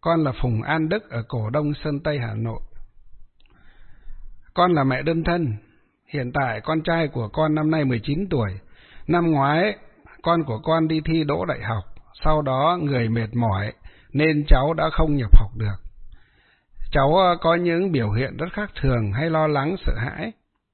Con là Phùng An Đức ở Cổ Đông, Sơn Tây, Hà Nội. Con là mẹ đơn thân. Hiện tại con trai của con năm nay 19 tuổi. Năm ngoái, con của con đi thi đỗ đại học. Sau đó người mệt mỏi nên cháu đã không nhập học được. Cháu có những biểu hiện rất khác thường hay lo lắng, sợ hãi.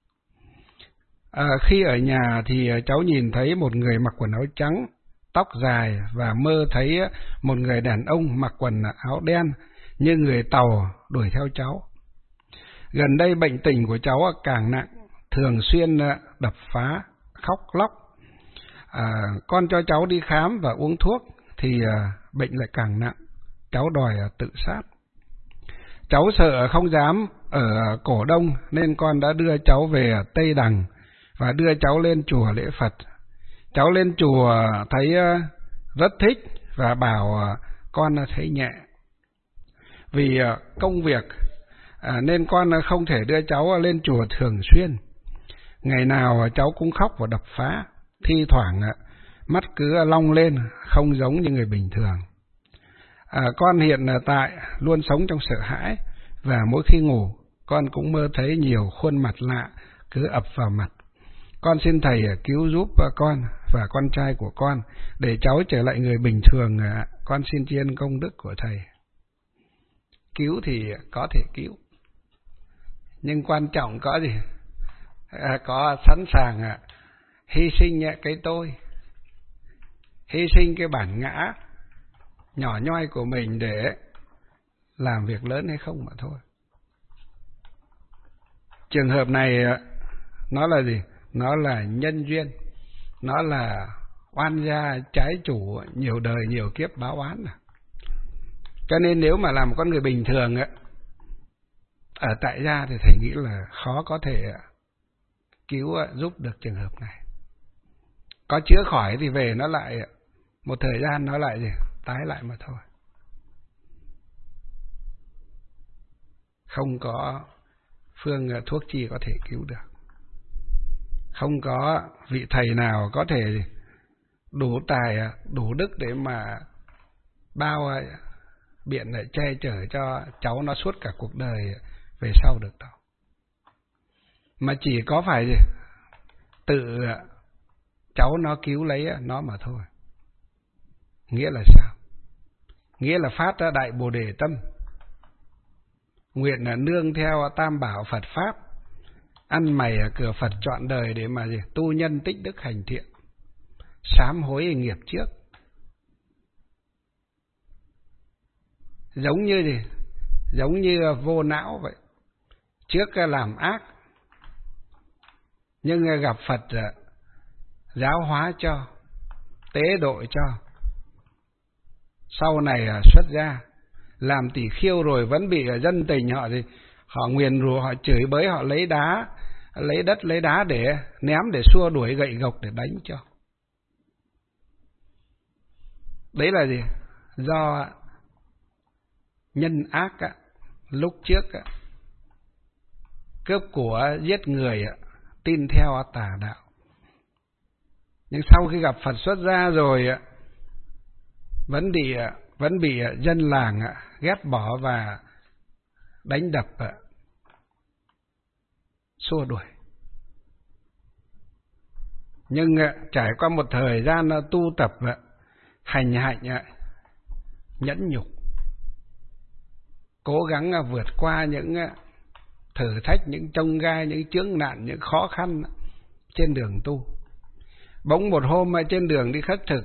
Khi ở nhà thì cháu nhìn thấy một người mặc quần áo trắng, tóc dài và mơ thấy một người đàn ông mặc quần áo đen như người Tàu đuổi theo cháu. Gần đây bệnh tình của cháu càng nặng, thường xuyên đập phá, khóc lóc. Con cho cháu đi khám và uống thuốc thì bệnh lại càng nặng, cháu đòi tự sát. Cháu sợ không dám ở Cổ Đông nên con đã đưa cháu về Tây Đằng và đưa cháu lên chùa lễ Phật. Cháu lên chùa thấy rất thích và bảo con thấy nhẹ. Vì công việc nên con không thể đưa cháu lên chùa thường xuyên. Ngày nào cháu cũng khóc và đập phá, thi thoảng mắt cứ long lên, không giống như người bình thường. Con hiện tại luôn sống trong sợ hãi và mỗi khi ngủ con cũng mơ thấy nhiều khuôn mặt lạ cứ ập vào mặt. Con xin thầy cứu giúp con và con trai của con để cháu trở lại người bình thường. Con xin tri ân công đức của thầy. Cứu thì có thể cứu, nhưng quan trọng có gì? Có sẵn sàng hy sinh cái tôi, hy sinh cái bản ngã nhỏ nhoi của mình để làm việc lớn hay không mà thôi. Trường hợp này nó là gì? Nó là nhân duyên, nó là oan gia trái chủ, nhiều đời nhiều kiếp báo oán. Cho nên nếu mà làm con người bình thường ở tại gia thì thầy nghĩ là khó có thể cứu giúp được trường hợp này. Có chữa khỏi thì về nó lại một thời gian nó lại gì? Tái lại mà thôi. Không có phương thuốc chi có thể cứu được. Không có vị thầy nào có thể đủ tài, đủ đức để mà bao biện che chở cho cháu nó suốt cả cuộc đời về sau được đâu. Mà chỉ có phải gì? Tự cháu nó cứu lấy nó mà thôi. Nghĩa là sao? Nghĩa là phát ra đại Bồ Đề tâm, nguyện là nương theo tam bảo Phật Pháp, ăn mày ở cửa Phật trọn đời để mà gì? Tu nhân tích đức hành thiện, sám hối nghiệp trước. Giống như gì? Giống như vô não vậy. Trước làm ác, nhưng gặp Phật giáo hóa cho, tế độ cho. Sau này xuất gia, làm tỷ khiêu rồi vẫn bị dân tình họ gì? Họ nguyền rủa, họ chửi bới, họ lấy đá, lấy đất, lấy đá để ném, để xua đuổi, gậy gộc để đánh cho. Đấy là gì? Do nhân ác lúc trước cướp của, giết người, tin theo tà đạo. Nhưng sau khi gặp Phật xuất gia rồi vẫn bị dân làng ghét bỏ và đánh đập, xua đuổi. Nhưng trải qua một thời gian tu tập, hành hạnh, nhẫn nhục, cố gắng vượt qua những thử thách, những chông gai, những chướng nạn, những khó khăn trên đường tu. Bỗng một hôm trên đường đi khất thực,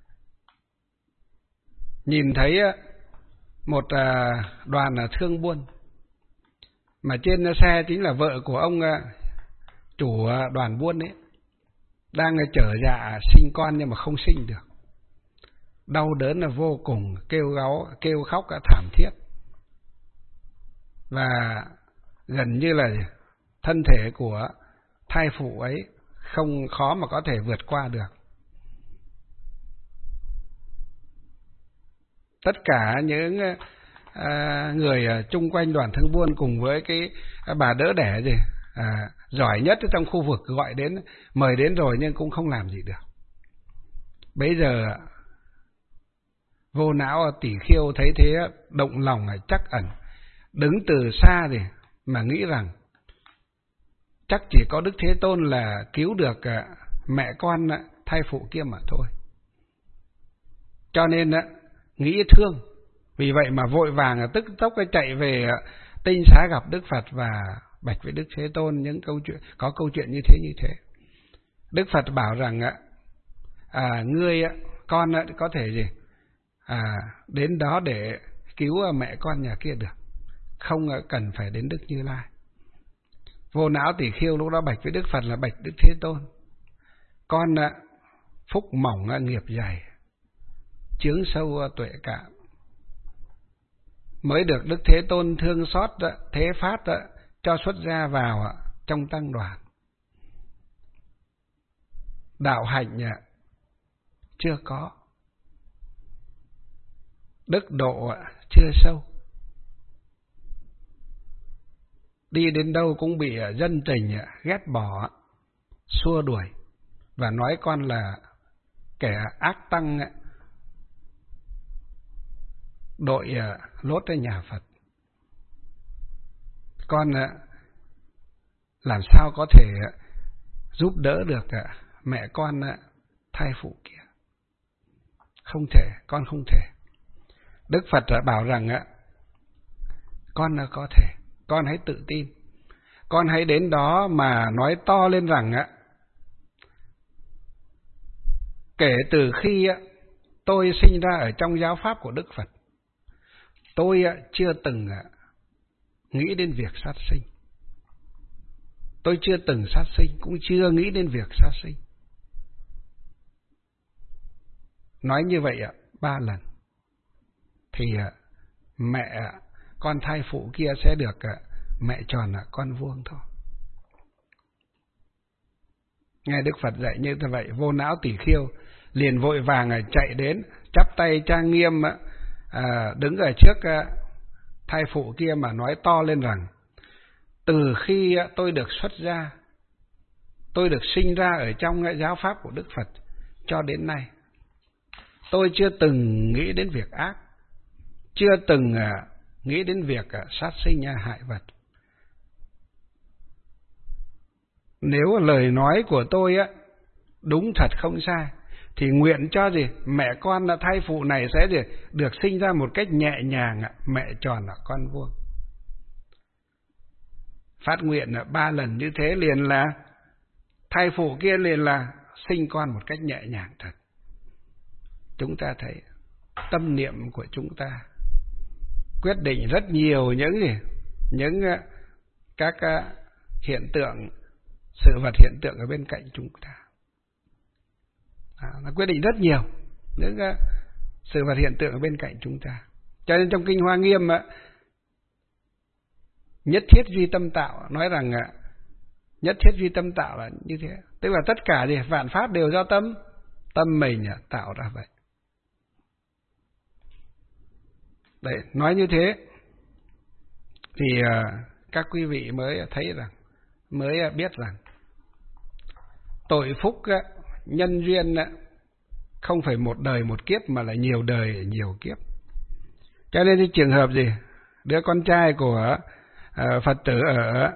nhìn thấy một đoàn thương buôn, mà trên xe chính là vợ của ông chủ đoàn buôn ấy, đang chở dạ sinh con nhưng mà không sinh được. Đau đớn là vô cùng, kêu khóc thảm thiết. Và gần như là thân thể của thai phụ ấy không khó mà có thể vượt qua được. Tất cả những người chung quanh đoàn thương buôn cùng với cái bà đỡ đẻ gì giỏi nhất trong khu vực gọi đến, mời đến rồi nhưng cũng không làm gì được. Bây giờ Vô não Tỷ Khiêu thấy thế động lòng chắc ẩn, đứng từ xa thì mà nghĩ rằng chắc chỉ có Đức Thế Tôn là cứu được mẹ con thai phụ kia mà thôi. Cho nên nghĩ thương, vì vậy mà vội vàng tức tốc chạy về Tinh Xá gặp Đức Phật và bạch với Đức Thế Tôn những câu chuyện như thế. Đức Phật bảo rằng ngươi con có thể gì đến đó để cứu mẹ con nhà kia được, không cần phải đến Đức Như Lai. Vô não Tỷ Khiêu lúc đó bạch với Đức Phật là bạch Đức Thế Tôn, con phúc mỏng nghiệp dày, chướng sâu tuệ cạn, mới được Đức Thế Tôn thương xót thế phát cho xuất gia vào trong tăng đoàn. Đạo hạnh chưa có, đức độ chưa sâu, đi đến đâu cũng bị dân tình ghét bỏ, xua đuổi và nói con là kẻ ác tăng đội lốt ở nhà Phật. Con làm sao có thể giúp đỡ được mẹ con thai phụ kia? Không thể, con không thể. Đức Phật bảo rằng con có thể, con hãy tự tin, con hãy đến đó mà nói to lên rằng kể từ khi tôi sinh ra ở trong giáo pháp của Đức Phật, tôi chưa từng nghĩ đến việc sát sinh. Tôi chưa từng sát sinh, cũng chưa nghĩ đến việc sát sinh. Nói như vậy 3 lần thì mẹ con thai phụ kia sẽ được mẹ tròn con vuông thôi. Nghe Đức Phật dạy như vậy, vô não Tỷ Khiêu liền vội vàng chạy đến, chắp tay trang nghiêm đứng ở trước thai phụ kia mà nói to lên rằng từ khi tôi được xuất gia, tôi được sinh ra ở trong giáo pháp của Đức Phật cho đến nay, tôi chưa từng nghĩ đến việc ác, chưa từng nghĩ đến việc sát sinh hại vật. Nếu lời nói của tôi đúng thật không sai, thì nguyện cho mẹ con thai phụ này sẽ được sinh ra một cách nhẹ nhàng, mẹ tròn con vuông. Phát nguyện 3 lần như thế liền là thai phụ kia liền là sinh con một cách nhẹ nhàng thật. Chúng ta thấy tâm niệm của chúng ta quyết định rất nhiều những các hiện tượng, sự vật hiện tượng ở bên cạnh chúng ta. Nó quyết định rất nhiều những sự vật hiện tượng ở bên cạnh chúng ta. Cho nên trong Kinh Hoa Nghiêm nhất thiết duy tâm tạo nói rằng nhất thiết duy tâm tạo là như thế, tức là tất cả vạn pháp đều do tâm mình tạo ra vậy. Đấy, nói như thế thì các quý vị mới thấy rằng, mới biết rằng tội phúc nhân duyên không phải một đời một kiếp mà là nhiều đời nhiều kiếp. Cho nên trường hợp đứa con trai của Phật tử ở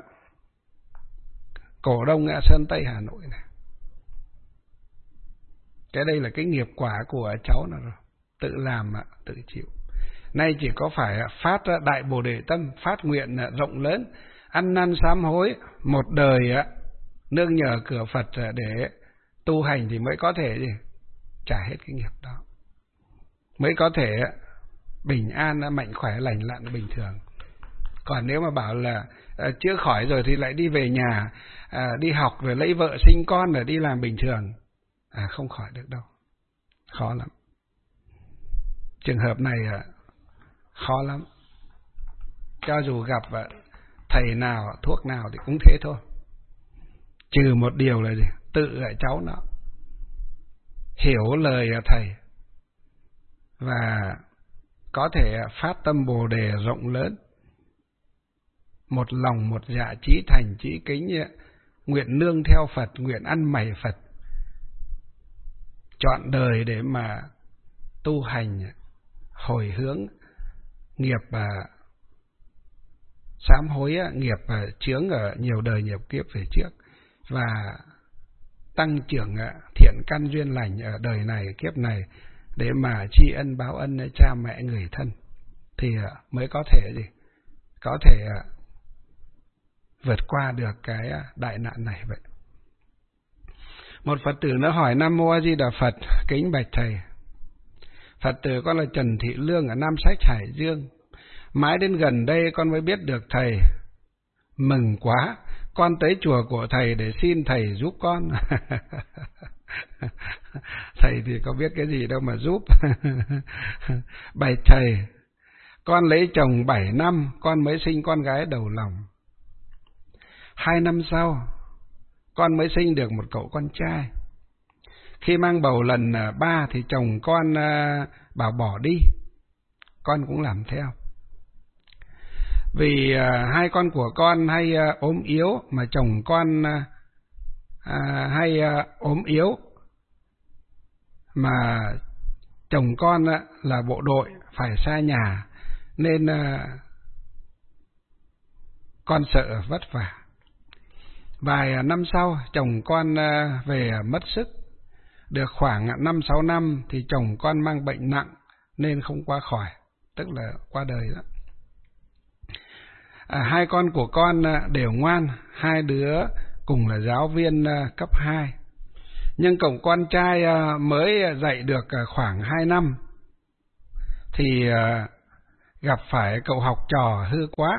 Cổ Đông Sơn Tây Hà Nội này, cái đây là cái nghiệp quả của cháu nó rồi, tự làm tự chịu. Nay chỉ có phải phát đại Bồ Đề tâm, phát nguyện rộng lớn, ăn năn sám hối một đời nương nhờ cửa Phật để tu hành thì mới có thể trả hết cái nghiệp đó, mới có thể bình an, mạnh khỏe, lành lặn bình thường. Còn nếu mà bảo là chữa khỏi rồi thì lại đi về nhà, đi học rồi lấy vợ sinh con rồi đi làm bình thường, không khỏi được đâu, khó lắm. Trường hợp này khó lắm. Cho dù gặp thầy nào, thuốc nào thì cũng thế thôi. Trừ một điều là tự cháu nó hiểu lời thầy và có thể phát tâm Bồ Đề rộng lớn, một lòng một dạ chí thành chí kính, nguyện nương theo Phật, nguyện ăn mày Phật, chọn đời để mà tu hành hồi hướng nghiệp sám hối nghiệp chướng ở nhiều đời nhiều kiếp về trước, và tăng trưởng thiện căn duyên lành ở đời này kiếp này để mà tri ân báo ân cha mẹ người thân, thì mới có thể vượt qua được cái đại nạn này vậy. Một Phật tử nó hỏi: Nam Mô A Di Đà Phật, kính bạch thầy. Phật tử con là Trần Thị Lương ở Nam Sách, Hải Dương. Mãi đến gần đây con mới biết được thầy. Mừng quá, con tới chùa của thầy để xin thầy giúp con. Thầy thì có biết cái gì đâu mà giúp. Bạch thầy, con lấy chồng 7 năm, con mới sinh con gái đầu lòng. 2 năm sau, con mới sinh được một cậu con trai. Khi mang bầu lần 3 thì chồng con bảo bỏ đi. Con cũng làm theo. Vì 2 con của con hay ốm yếu, mà chồng con hay ốm yếu, mà chồng con là bộ đội phải xa nhà, nên con sợ vất vả. Vài năm sau, chồng con về mất sức. Được khoảng 5-6 năm thì chồng con mang bệnh nặng nên không qua khỏi, tức là qua đời đó. 2 con của con đều ngoan, 2 đứa cùng là giáo viên cấp 2. Nhưng cậu con trai mới dạy được khoảng 2 năm thì gặp phải cậu học trò hư quá.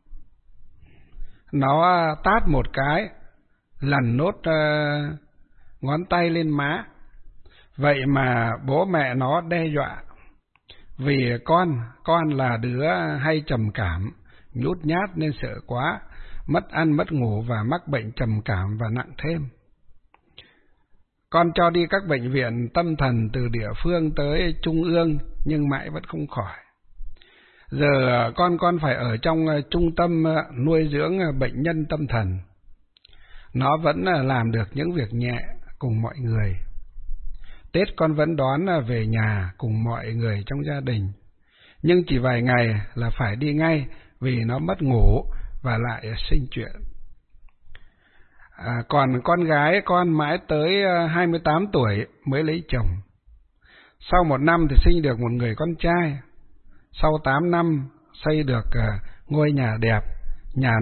Nó tát một cái, lần nốt ngón tay lên má. Vậy mà bố mẹ nó đe dọa. Vì con là đứa hay trầm cảm, nhút nhát nên sợ quá, mất ăn mất ngủ và mắc bệnh trầm cảm và nặng thêm. Con cho đi các bệnh viện tâm thần từ địa phương tới trung ương nhưng mãi vẫn không khỏi. Giờ con phải ở trong trung tâm nuôi dưỡng bệnh nhân tâm thần. Nó vẫn làm được những việc nhẹ cùng mọi người. Tết con vẫn đón về nhà cùng mọi người trong gia đình. Nhưng chỉ vài ngày là phải đi ngay vì nó mất ngủ và lại sinh chuyện. Còn con gái con mãi tới 28 tuổi mới lấy chồng. Sau 1 năm thì sinh được một người con trai. Sau 8 năm xây được ngôi nhà đẹp, nhà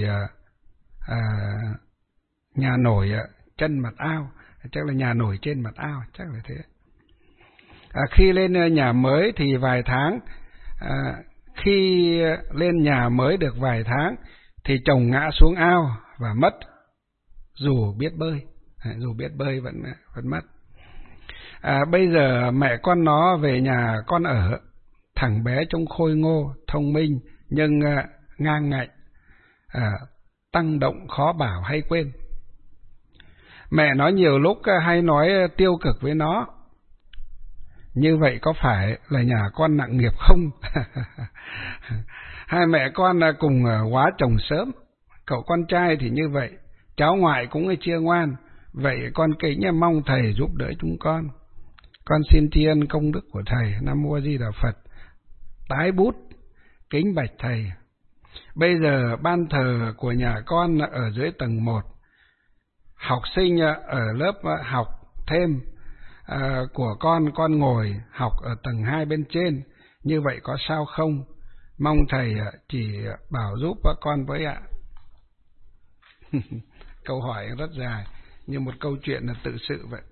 nổi chân mặt ao, chắc là nhà nổi trên mặt ao, chắc là thế. Khi lên nhà mới thì vài tháng, khi lên nhà mới được vài tháng thì chồng ngã xuống ao và mất, dù biết bơi vẫn mất. Bây giờ mẹ con nó về nhà con ở. Thằng bé trông khôi ngô, thông minh nhưng ngang ngạnh, tăng động khó bảo hay quên. Mẹ nó nhiều lúc hay nói tiêu cực với nó. Như vậy có phải là nhà con nặng nghiệp không? Hai mẹ con cùng hóa chồng sớm. Cậu con trai thì như vậy, cháu ngoại cũng chia ngoan. Vậy con kính mong thầy giúp đỡ chúng con. Con xin tri ân công đức của thầy. Nam Mô A Di Đà Phật. Tái bút, kính bạch thầy. Bây giờ ban thờ của nhà con ở dưới tầng 1. Học sinh ở lớp học thêm của con ngồi học ở tầng 2 bên trên. Như vậy có sao không? Mong thầy chỉ bảo giúp con với ạ. Câu hỏi rất dài, như một câu chuyện là tự sự vậy.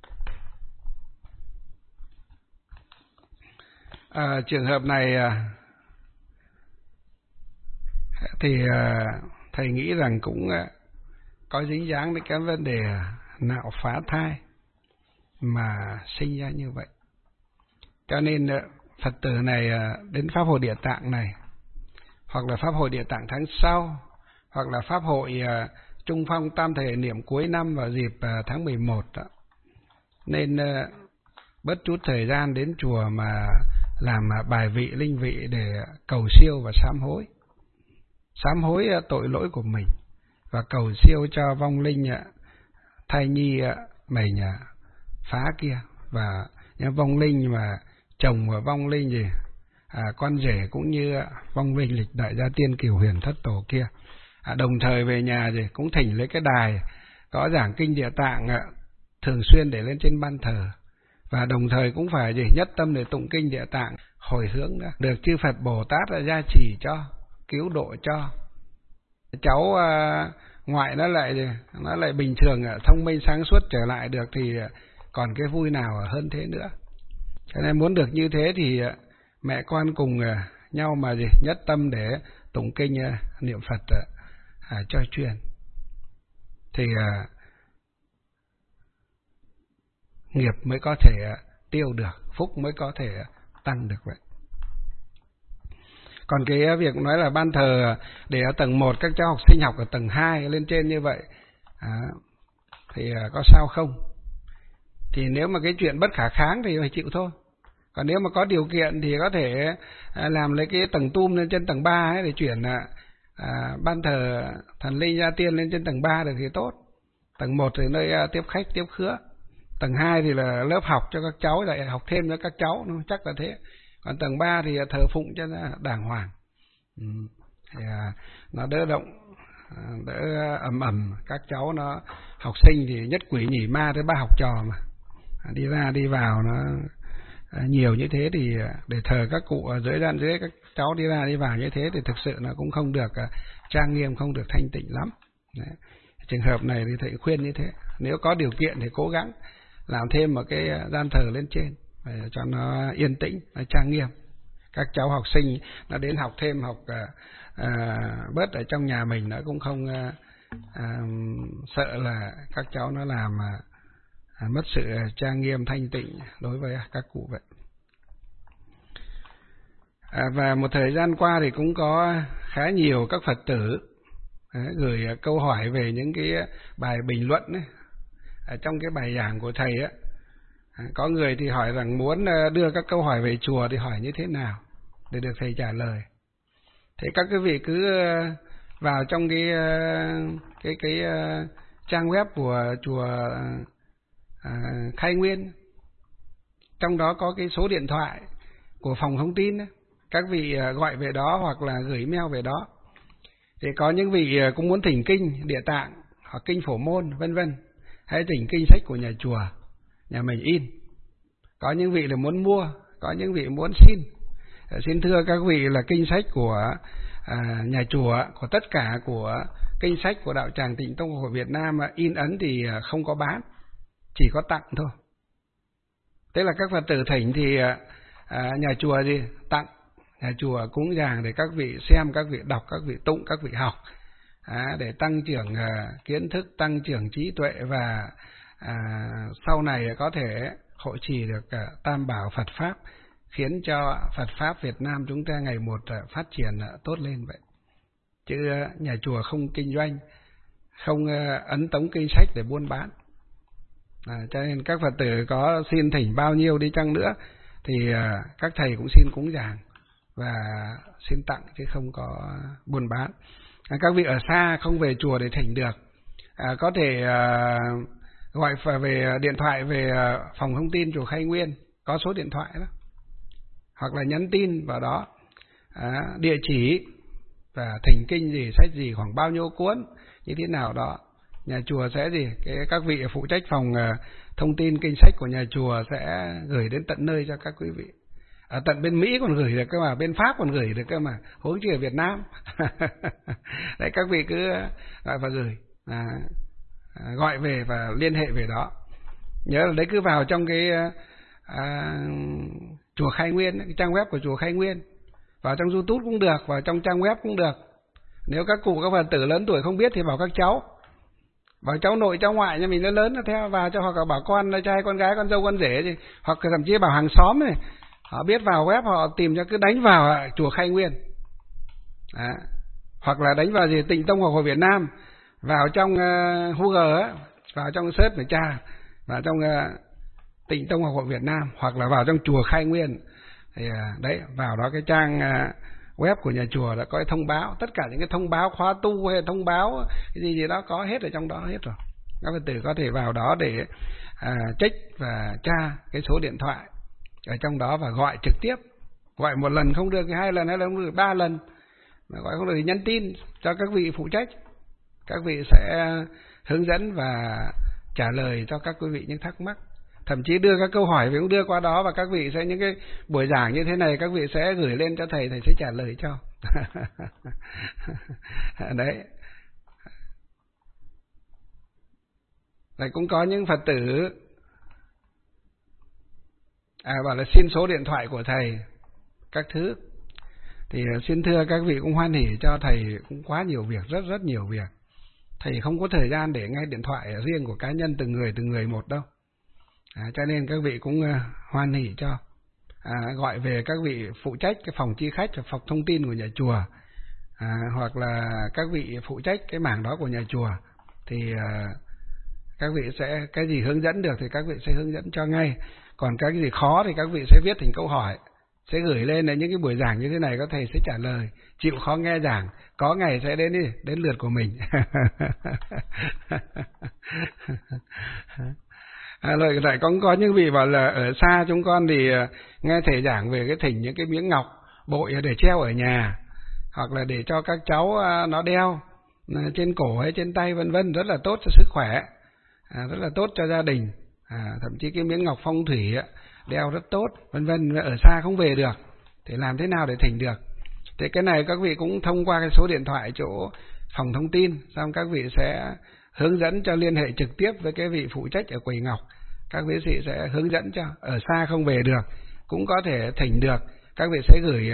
Trường hợp này thì thầy nghĩ rằng cũng có dính dáng đến cái vấn đề nạo phá thai mà sinh ra như vậy. Cho nên Phật tử này đến Pháp hội Địa Tạng này, hoặc là Pháp hội Địa Tạng tháng sau, hoặc là Pháp hội Trung Phong Tam Thể Niệm cuối năm vào dịp tháng 11 đó, nên bớt chút thời gian đến chùa mà làm bài vị linh vị để cầu siêu và sám hối tội lỗi của mình, và cầu siêu cho vong linh thai nhi mình phá kia, và những vong linh mà chồng và vong linh gì con rể cũng như vong linh lịch đại gia tiên cửu huyền thất tổ kia. Đồng thời về nhà gì cũng thỉnh lấy cái đài có giảng kinh Địa Tạng thường xuyên để lên trên ban thờ, và đồng thời cũng phải gì nhất tâm để tụng kinh Địa Tạng hồi hướng được chư Phật Bồ Tát là gia trì cho, cứu độ cho. Cháu ngoại nó lại bình thường thông minh sáng suốt trở lại được thì còn cái vui nào hơn thế nữa. Cho nên muốn được như thế thì mẹ con cùng nhau mà gì nhất tâm để tụng kinh niệm Phật cho chuyên, thì nghiệp mới có thể tiêu được, phúc mới có thể tăng được vậy. Còn cái việc nói là ban thờ để ở tầng 1 các cháu học sinh học ở tầng 2 lên trên như vậy thì có sao không? Thì nếu mà cái chuyện bất khả kháng thì phải chịu thôi. Còn nếu mà có điều kiện thì có thể làm lấy cái tầng tum lên trên tầng 3 để chuyển ban thờ thần linh gia tiên lên trên tầng 3 được thì tốt. Tầng 1 thì nơi tiếp khách tiếp khứa, tầng 2 thì là lớp học cho các cháu, lại học thêm cho các cháu, nó chắc là thế. Còn tầng 3 thì thờ phụng cho nó đàng hoàng, thì nó đỡ động, đỡ ầm các cháu. Nó học sinh thì nhất quỷ nhỉ ma tới ba học trò mà, đi ra đi vào nó nhiều như thế thì để thờ các cụ ở dưới đan dưới, các cháu đi ra đi vào như thế thì thực sự nó cũng không được trang nghiêm, không được thanh tịnh lắm. Đấy. Trường hợp này thì thầy khuyên như thế, nếu có điều kiện thì cố gắng làm thêm một cái gian thờ lên trên để cho nó yên tĩnh, nó trang nghiêm. Các cháu học sinh nó đến học thêm, học bớt ở trong nhà mình, nó cũng không sợ là các cháu nó làm mất sự trang nghiêm thanh tịnh đối với các cụ vậy. Và một thời gian qua thì cũng có khá nhiều các Phật tử gửi câu hỏi về những cái bài bình luận ấy, ở trong cái bài giảng của thầy á. Có người thì hỏi rằng muốn đưa các câu hỏi về chùa thì hỏi như thế nào để được thầy trả lời. Thế các quý vị cứ vào trong cái trang web của chùa Khai Nguyên, trong đó có cái số điện thoại của phòng thông tin ấy. Các vị gọi về đó hoặc là gửi mail về đó. Thì có những vị cũng muốn thỉnh kinh Địa Tạng hoặc kinh Phổ Môn vân vân, hay thỉnh kinh sách của nhà chùa, nhà mình in. Có những vị là muốn mua, có những vị muốn xin. Xin thưa các vị là kinh sách của nhà chùa, của tất cả của kinh sách của Đạo Tràng Tịnh Tông của Việt Nam in ấn thì không có bán, chỉ có tặng thôi. Thế là các Phật tử thỉnh thì nhà chùa gì tặng, nhà chùa cúng dường để các vị xem, các vị đọc, các vị tụng, các vị học, để tăng trưởng kiến thức, tăng trưởng trí tuệ, và sau này có thể hộ trì được tam bảo Phật Pháp, khiến cho Phật Pháp Việt Nam chúng ta ngày một phát triển tốt lên vậy. Chứ nhà chùa không kinh doanh, không ấn tống kinh sách để buôn bán. Cho nên các Phật tử có xin thỉnh bao nhiêu đi chăng nữa thì các thầy cũng xin cúng dường và xin tặng, chứ không có buôn bán. Các vị ở xa không về chùa để thỉnh được, có thể gọi về điện thoại về phòng thông tin chùa Khai Nguyên, có số điện thoại đó, hoặc là nhắn tin vào đó, địa chỉ và thỉnh kinh gì, sách gì, khoảng bao nhiêu cuốn, như thế nào đó. Nhà chùa sẽ các vị phụ trách phòng thông tin kinh sách của nhà chùa sẽ gửi đến tận nơi cho các quý vị. Ở tận bên Mỹ còn gửi được cơ mà, bên Pháp còn gửi được cơ mà, huống chi ở Việt Nam. Đấy, các vị cứ gọi và gửi, gọi về và liên hệ về đó. Nhớ là đấy, cứ vào trong cái chùa Khai Nguyên, cái trang web của chùa Khai Nguyên, vào trong YouTube cũng được, vào trong trang web cũng được. Nếu các cụ các Phật tử lớn tuổi không biết thì bảo các cháu, bảo cháu nội cháu ngoại nhà mình nó lớn nó theo vào cho, hoặc là bảo con trai con gái con dâu con rể gì, hoặc thậm chí bảo hàng xóm này, họ biết vào web họ tìm cho, cứ đánh vào chùa Khai Nguyên, hoặc là đánh vào gì Tịnh Tông Học Hội Việt Nam, vào trong Google á, vào trong search để tra, vào trong Tịnh Tông Học Hội Việt Nam, hoặc là vào trong chùa Khai Nguyên thì đấy, vào đó cái trang web của nhà chùa đã có cái thông báo, tất cả những cái thông báo khóa tu hay thông báo cái gì đó có hết ở trong đó hết rồi. Các Phật tử có thể vào đó để check và tra cái số điện thoại ở trong đó và gọi trực tiếp. Gọi một lần không được, 2 lần, hay là không được 3 lần, mà gọi không được thì nhắn tin cho các vị phụ trách. Các vị sẽ hướng dẫn và trả lời cho các quý vị những thắc mắc. Thậm chí đưa các câu hỏi cũng đưa qua đó, và các vị sẽ những cái buổi giảng như thế này các vị sẽ gửi lên cho thầy sẽ trả lời cho. Đấy. Rồi cũng có những Phật tử bảo là xin số điện thoại của thầy các thứ, thì xin thưa các vị cũng hoan hỉ cho thầy, cũng quá nhiều việc, rất rất nhiều việc. Thầy không có thời gian để nghe điện thoại riêng của cá nhân từng người một đâu. Cho nên các vị cũng hoan hỉ cho gọi về các vị phụ trách cái phòng chi khách và phòng thông tin của nhà chùa, hoặc là các vị phụ trách cái mảng đó của nhà chùa, thì các vị sẽ cái gì hướng dẫn được thì các vị sẽ hướng dẫn cho ngay. Còn cái gì khó thì các vị sẽ viết thành câu hỏi, sẽ gửi lên. Những cái buổi giảng như thế này các thầy sẽ trả lời. Chịu khó nghe giảng, có ngày sẽ đến lượt của mình. Lại có những vị bảo là ở xa chúng con thì nghe thầy giảng về cái thỉnh những cái miếng ngọc bội để treo ở nhà, hoặc là để cho các cháu nó đeo trên cổ hay trên tay vân vân, rất là tốt cho sức khỏe, rất là tốt cho gia đình. Thậm chí cái miếng ngọc phong thủy đeo rất tốt vân vân. Ở xa không về được thì làm thế nào để thỉnh được? Thì cái này các vị cũng thông qua cái số điện thoại chỗ phòng thông tin, xong các vị sẽ hướng dẫn cho liên hệ trực tiếp với cái vị phụ trách ở quầy ngọc. Các vị sĩ sẽ hướng dẫn cho. Ở xa không về được cũng có thể thỉnh được, các vị sẽ gửi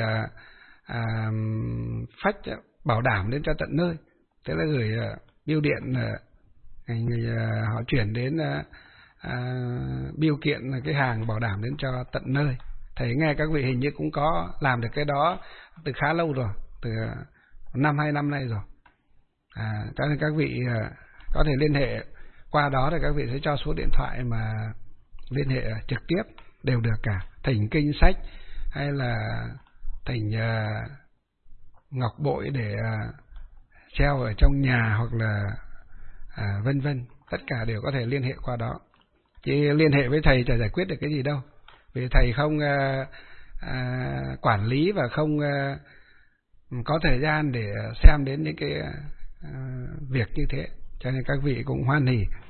phách bảo đảm đến cho tận nơi. Thế là gửi bưu điện, họ chuyển đến bưu kiện cái hàng bảo đảm đến cho tận nơi. Thầy nghe các vị hình như cũng có làm được cái đó từ khá lâu rồi, từ 1-2 năm nay rồi. Cho nên các vị có thể liên hệ qua đó, thì các vị sẽ cho số điện thoại mà liên hệ trực tiếp đều được cả. Thỉnh kinh sách hay là thỉnh ngọc bội để treo ở trong nhà, hoặc là vân vân, tất cả đều có thể liên hệ qua đó. Chứ liên hệ với thầy chả giải quyết được cái gì đâu, vì thầy không quản lý và không có thời gian để xem đến những cái việc như thế. Cho nên các vị cũng hoan hỉ